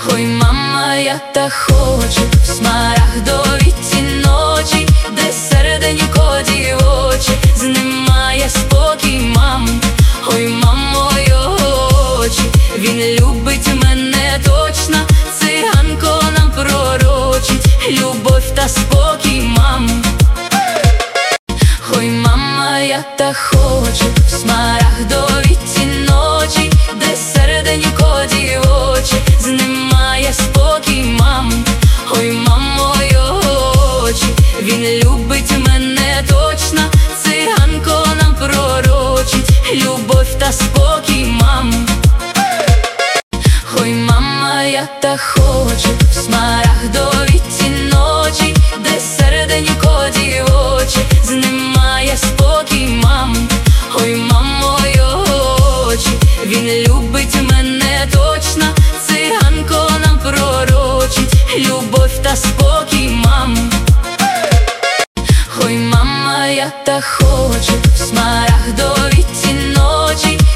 Ой, мама, я так хочу в смарагдовій ці ночі, де серденько дівоче знімає спокій мами. Ой, мамо, його очі, він любить мене точно, циганко нам пророчить любов та спокій мами. Ой, мама, я так хочу в смарагдовій ці ночі, де серденько дівоче знімає спокій мами. Ой, мамо, його очі, він любить мене точно, циганко нам пророчить любов та спокій мами. Ой, мама, я так хочу в смарагдовій ці ночі, де серденько дівоче знімає спокій мами. Ой, мамо, його очі, він любить мене точно, циганко нам пророчить любов та спокій мами. Ой, мама, я так хочу в смарагдовій